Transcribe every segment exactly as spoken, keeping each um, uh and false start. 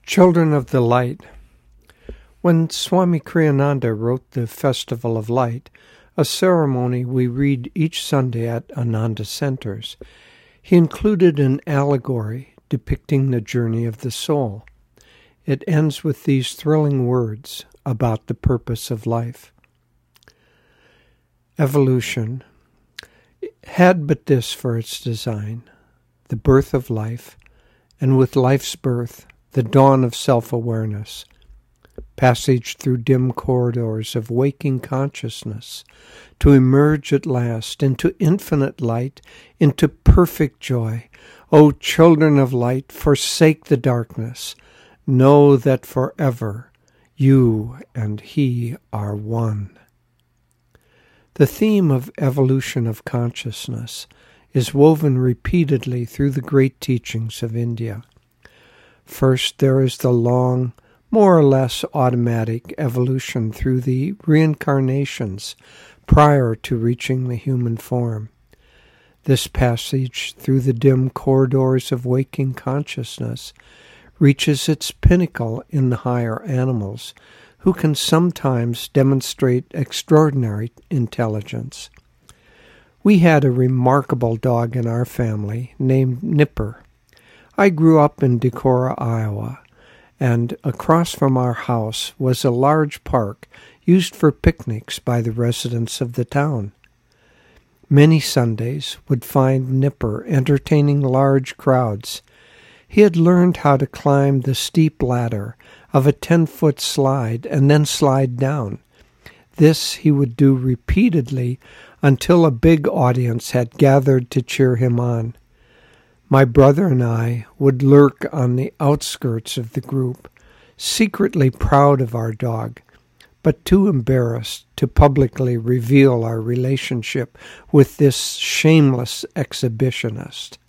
Children of the Light. When Swami Kriyananda wrote the Festival of Light, a ceremony we read each Sunday at Ananda Centers, he included an allegory depicting the journey of the soul. It ends with these thrilling words about the purpose of life. Evolution had but this for its design, the birth of life, and with life's birth, the dawn of self-awareness, passage through dim corridors of waking consciousness, to emerge at last into infinite light, into perfect joy. O children of light, forsake the darkness. Know that forever you and he are one. The theme of evolution of consciousness is woven repeatedly through the great teachings of India. First, there is the long, more or less automatic evolution through the reincarnations prior to reaching the human form. This passage through the dim corridors of waking consciousness reaches its pinnacle in the higher animals, who can sometimes demonstrate extraordinary intelligence. We had a remarkable dog in our family named Nipper. I grew up in Decorah, Iowa, and across from our house was a large park used for picnics by the residents of the town. Many Sundays would find Nipper entertaining large crowds. He had learned how to climb the steep ladder of a ten-foot slide and then slide down. This he would do repeatedly until a big audience had gathered to cheer him on. My brother and I would lurk on the outskirts of the group, secretly proud of our dog, but too embarrassed to publicly reveal our relationship with this shameless exhibitionist.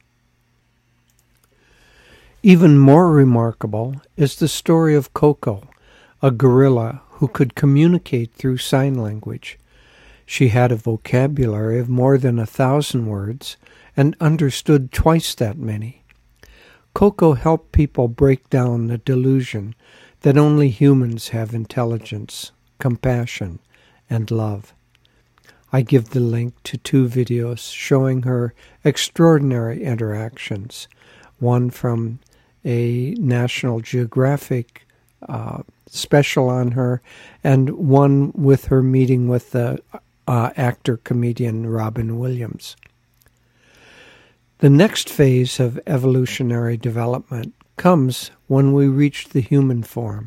Even more remarkable is the story of Coco, a gorilla who could communicate through sign language. She had a vocabulary of more than a thousand words and understood twice that many. Coco helped people break down the delusion that only humans have intelligence, compassion, and love. I give the link to two videos showing her extraordinary interactions, one from a National Geographic uh, special on her, and one with her meeting with the uh, actor-comedian Robin Williams. The next phase of evolutionary development comes when we reach the human form.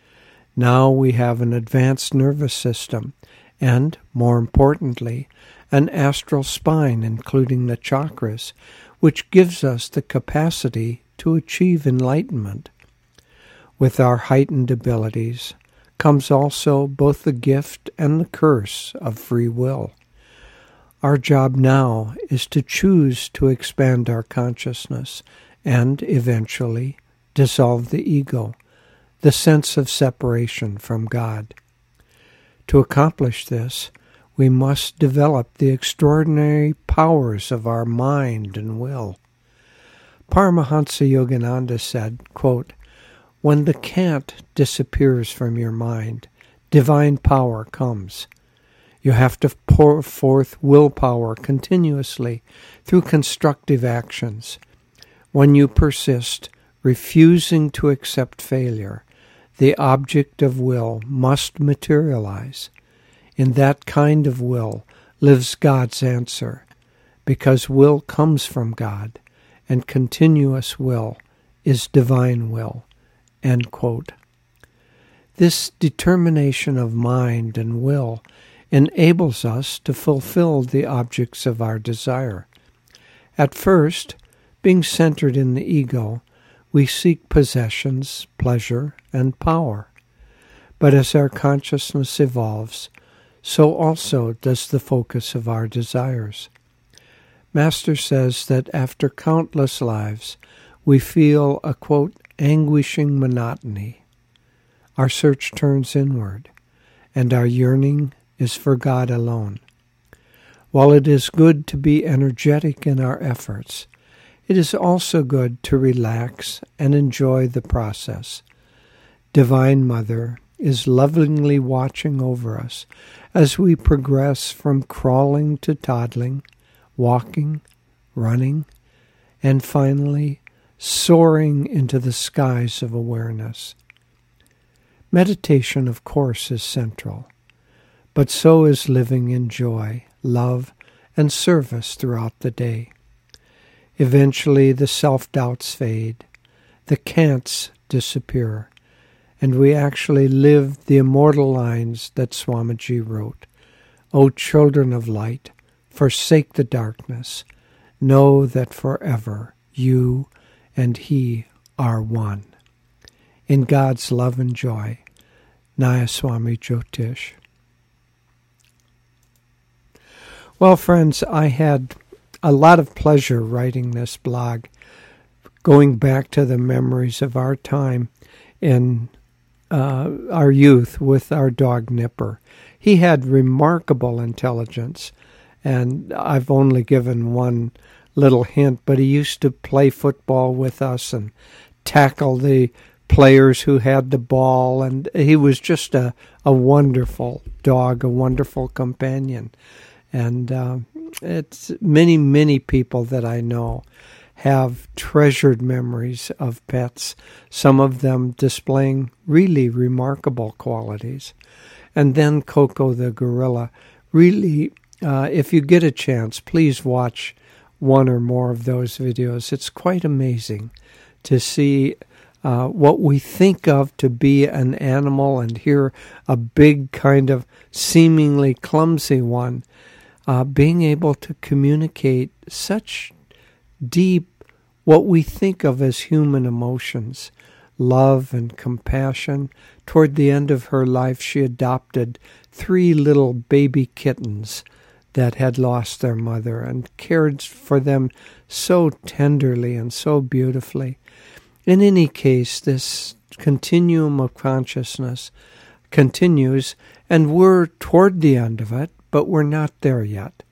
Now we have an advanced nervous system and, more importantly, an astral spine, including the chakras, which gives us the capacity to achieve enlightenment. With our heightened abilities comes also both the gift and the curse of free will. Our job now is to choose to expand our consciousness and, eventually, dissolve the ego, the sense of separation from God. To accomplish this, we must develop the extraordinary powers of our mind and will. Paramahansa Yogananda said, quote, "When the can't disappears from your mind, divine power comes. You have to pour forth willpower continuously through constructive actions. When you persist, refusing to accept failure, the object of will must materialize. In that kind of will lives God's answer, because will comes from God, and continuous will is divine will." End quote. This determination of mind and will enables us to fulfill the objects of our desire. At first, being centered in the ego, we seek possessions, pleasure, and power. But as our consciousness evolves, so also does the focus of our desires. Master says that after countless lives, we feel a, quote, anguishing monotony. Our search turns inward, and our yearning is for God alone. While it is good to be energetic in our efforts, it is also good to relax and enjoy the process. Divine Mother is lovingly watching over us as we progress from crawling to toddling, walking, running, and finally soaring into the skies of awareness. Meditation, of course, is central, but so is living in joy, love, and service throughout the day. Eventually, the self-doubts fade, the can'ts disappear, and we actually live the immortal lines that Swamiji wrote. O children of light, forsake the darkness. Know that forever you and he are one. In God's love and joy, Nayaswami Jyotish. Well, friends, I had a lot of pleasure writing this blog, going back to the memories of our time in uh, our youth with our dog Nipper. He had remarkable intelligence, and I've only given one little hint, but he used to play football with us and tackle the players who had the ball, and he was just a, a wonderful dog, a wonderful companion. And uh, it's many, many people that I know have treasured memories of pets, some of them displaying really remarkable qualities. And then Coco the gorilla. Really, uh, if you get a chance, please watch one or more of those videos. It's quite amazing to see uh, what we think of to be an animal and hear a big kind of seemingly clumsy one uh, being able to communicate such deep, what we think of as human emotions, love and compassion. Toward the end of her life, she adopted three little baby kittens that had lost their mother and cared for them so tenderly and so beautifully. In any case, this continuum of consciousness continues, and we're toward the end of it, but we're not there yet.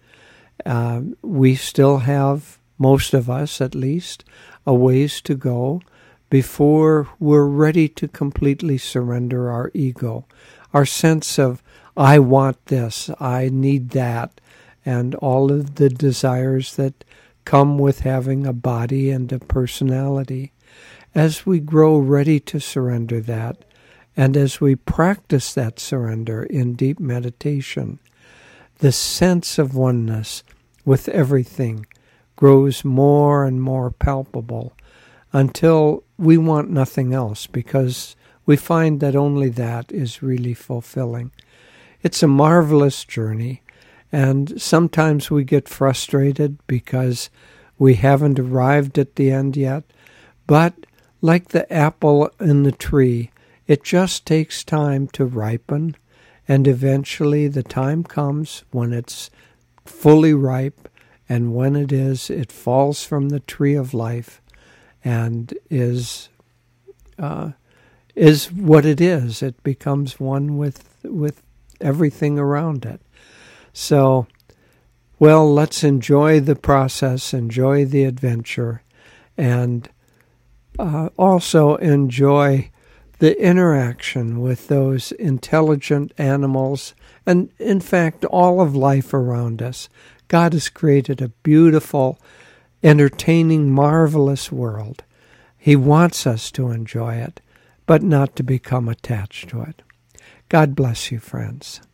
Uh, we still have, most of us at least, a ways to go before we're ready to completely surrender our ego, our sense of, I want this, I need that, and all of the desires that come with having a body and a personality. As we grow ready to surrender that, and as we practice that surrender in deep meditation, the sense of oneness with everything grows more and more palpable until we want nothing else, because we find that only that is really fulfilling. It's a marvelous journey, and sometimes we get frustrated because we haven't arrived at the end yet, but like the apple in the tree, it just takes time to ripen, and eventually the time comes when it's fully ripe, and when it is, it falls from the tree of life and is uh, is what it is. It becomes one with with everything around it. So, well, let's enjoy the process, enjoy the adventure, and uh, also enjoy the interaction with those intelligent animals, and in fact, all of life around us. God has created a beautiful, entertaining, marvelous world. He wants us to enjoy it, but not to become attached to it. God bless you, friends.